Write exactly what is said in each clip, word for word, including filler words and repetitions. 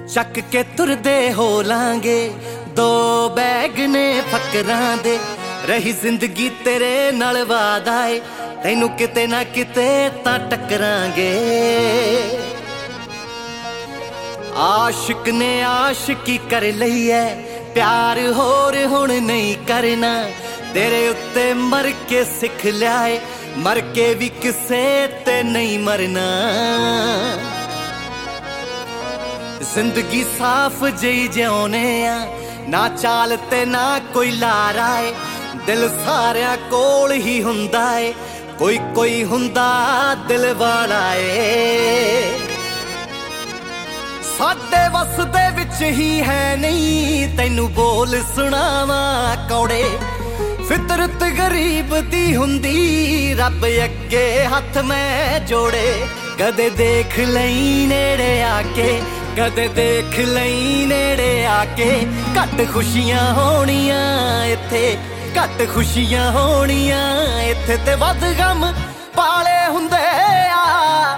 ਚੱਕ ਕੇ ਤੁਰਦੇ ਹੋ ਲਾਂਗੇ ਦੋ ਬੈਗ ਨੇ ਫਕਰਾਂ ਦੇ। ਰਹੀ ਜ਼ਿੰਦਗੀ ਤੇਰੇ ਨਾਲ ਵਾਦਾ ਏ, ਤੈਨੂੰ ਕਿਤੇ ਨਾ ਕਿਤੇ ਤਾਂ ਟੱਕਰਾਂਗੇ। ਆਸ਼ਿਕ ਨੇ ਆਸ਼ਿਕੀ ਕਰ ਲਈ ਐ, ਪਿਆਰ ਹੋਰ ਹੁਣ ਨਹੀਂ ਕਰਨਾ। ਤੇਰੇ ਉੱਤੇ ਮਰ ਕੇ ਸਿੱਖ ਲਿਆ ਏ, ਮਰ ਕੇ ਵੀ ਕਿਸੇ ਤੇ ਨਹੀਂ ਮਰਨਾ। ਜ਼ਿੰਦਗੀ ਸਾਫ਼ ਜਿਹੀ ਜਿਉਣੇ ਆ, ਨਾ ਚਾਲ ਤੇ ਨਾ ਕੋਈ ਲਾਰਾ ਏ। ਦਿਲ ਸਾਰਿਆਂ ਕੋਲ ਹੀ ਹੁੰਦਾ ਏ, ਕੋਈ ਕੋਈ ਹੁੰਦਾ ਦਿਲ ਵਾਲਾ ਏ। ਸਾਡੇ ਵੱਸ ਦੇ ਵਿੱਚ ਹੀ ਹੈ ਨਹੀਂ, ਤੈਨੂੰ ਬੋਲ ਸੁਣਾਵਾਂ ਕੌੜੇ। ਫਿਤਰਤ ਗਰੀਬ ਦੀ ਹੁੰਦੀ, ਰੱਬ ਅੱਗੇ ਹੱਥ ਮੈਂ ਜੋੜੇ। ਕਦੇ ਦੇਖ ਲਈ ਨੇੜੇ ਆ ਕੇ, ਕਦੇ ਦੇਖ ਲਈ ਨੇੜੇ ਆ ਕੇ। ਘੱਟ ਖੁਸ਼ੀਆਂ ਹੋਣੀਆਂ ਇੱਥੇ, ਘੱਟ ਖੁਸ਼ੀਆਂ ਹੋਣੀਆਂ ਇੱਥੇ, ਤੇ ਵੱਧ ਗਮ ਪਾਲੇ ਹੁੰਦੇ ਆ।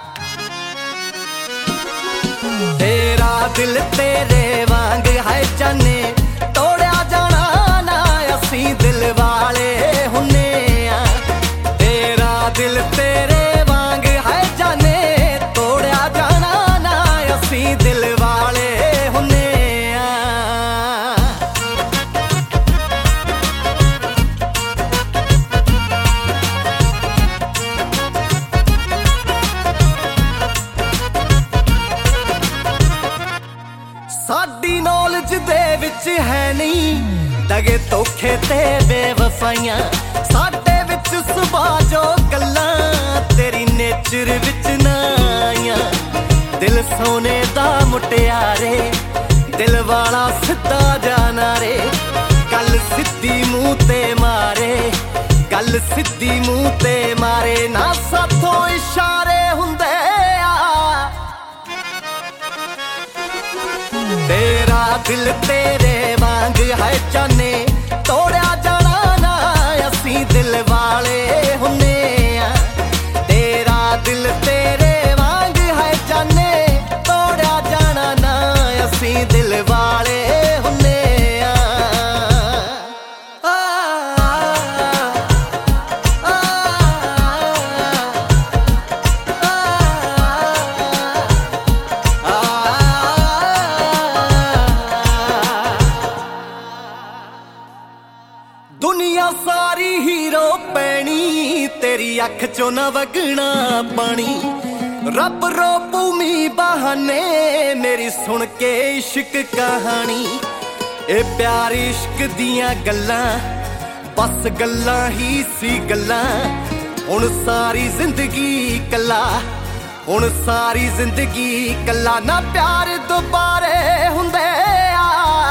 ਤੇਰਾ ਦਿਲ ਤੇਰੇ ਵਾਂਗ ਹੈ ਜਾਨੇ, ਤੋੜਿਆ ਜਾਣਾ ਨਾ ਅਸੀਂ ਦਿਲ ਵਾਲੇ ਹੁੰਨੇ ਆ। ਤੇਰਾ ਦਿਲ ਤੇਰੇ ਵਾਂਗ ਹੈ ਜਾਨੇ, ਤੋੜਿਆ ਜਾਣਾ ਨਾ ਅਸੀਂ ਦਿਲ ਵਾਲੇ ਹੁੰਨੇ ਆ। ਸਾਡੀ ਨੌਲੇਜ ਦੇ ਵਿੱਚ ਹੈ ਨਹੀਂ ਦਗੇ ਧੋਖੇ ਤੇ ਬੇਵਫਾਈਆਂ। ਸਾਡੇ ਵਿੱਚ ਸੁਭਾਅ ਜੋ ਗੱਲਾਂ, ਤੇਰੀ ਨੇਚਰ ਵਿੱਚ ਨਾ ਆਈਆਂ। ਦਿਲ ਸੋਨੇ ਦਾ ਮੁਟਿਆਰੇ, ਦਿਲ ਵਾਲਾ ਸਿੱਧਾ ਜਾਣਾ ਰੇ। ਗੱਲ ਸਿੱਧੀ ਮੂੰਹ ਤੇ ਮਾਰੇ, ਗੱਲ ਸਿੱਧੀ ਮੂੰਹ ਤੇ ਮਾਰੇ। ਨਾ ਸਾਥੋਂ ਇਸ਼ਾਰੇ ਹੁੰਦੇ ਆ। ਤੇਰਾ ਦਿਲ ਤੇਰੇ ਵਾਂਗ ਹੈ ਜਾਨੇ, ਤੋੜਿਆ ਜਾਣਾ ਨਾ ਅਸੀਂ ਦਿਲ ਵਾਲੇ ਹੁੰਨੇ ਆ। ਤੇਰਾ ਦਿਲ ਤੇਰੇ ਵਾਂਗ ਹੈ ਜਾਨੇ, ਤੋੜਿਆ ਜਾਣਾ ਨਾ ਅਸੀਂ ਦਿਲ ਵਾਲੇ ਹੁੰਨੇ ਆ। ਦੁਨੀਆ ਸਾਰੀ ਹੀਰੋ ਪੈਣੀ, ਤੇਰੀ ਅੱਖ ਚੋਂ ਨਾ ਵਗਣਾ ਪਾਣੀ। ਰੱਬ ਰੋਪੂ ਮੀਂਹ ਬਹਾਨੇ, ਮੇਰੀ ਸੁਣ ਕੇ ਇਸ਼ਕ ਕਹਾਣੀ। ਇਹ ਪਿਆਰ ਇਸ਼ਕ ਦੀਆਂ ਗੱਲਾਂ, ਬਸ ਗੱਲਾਂ ਹੀ ਸੀ ਗੱਲਾਂ। ਹੁਣ ਸਾਰੀ ਜ਼ਿੰਦਗੀ ਕੱਲਾ, ਹੁਣ ਸਾਰੀ ਜ਼ਿੰਦਗੀ ਕੱਲਾ। ਨਾ ਪਿਆਰ ਦੁਬਾਰੇ ਹੁੰਦੇ ਆ।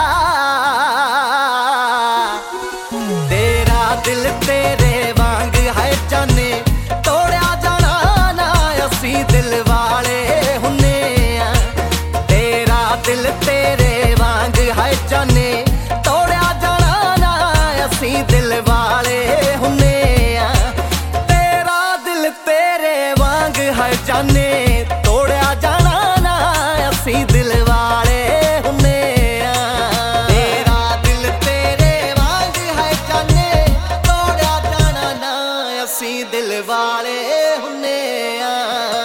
ਤੇਰਾ ਦਿਲ ਤੇਰੇ ਵਾਂਗ ਹੈ ਜਾਨੇ, ਤੋੜਿਆ ਜਾਣਾ ਨਾ ਅਸੀਂ ਦਿਲ ਵਾਲੇ ਹੁੰਨੇ ਆ। ਤੇਰਾ ਦਿਲ ਤੇਰੇ ਵਾਂਗ ਹੈ ਜਾਨੇ, ਤੋੜਿਆ ਜਾਣਾ ਨਾ ਅਸੀਂ ਦਿਲ ਵਾਲੇ ਹੁੰਨੇ ਆ। ਤੇਰਾ ਦਿਲ ਤੇਰੇ ਵਾਂਗ ਹੈ ਜਾਨੇ, ਤੋੜਿਆ ਜਾਣਾ ਨਾ ਅਸੀਂ ਦਿਲ ਵਾਲੇ ਹੁੰਨੇ ਆ। ਤੇਰਾ ਦਿਲ ਤੇਰੇ ਵਾਂਗ ਹੈ ਜਾਨੇ, ਤੋੜਿਆ ਜਾਣਾ ਨਾ ਅਸੀਂ ਦਿਲ ਵਾਲੇ ਹੁੰਨੇ ਆ।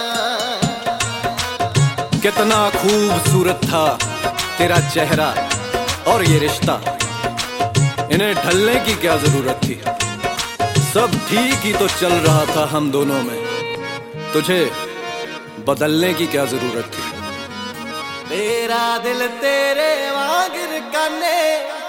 कितना खूबसूरत था तेरा चेहरा और ये रिश्ता, इन्हें ढलने की क्या जरूरत थी। सब ठीक ही तो चल रहा था हम दोनों में, तुझे बदलने की क्या जरूरत थी। तेरा दिल तेरे वांग काने,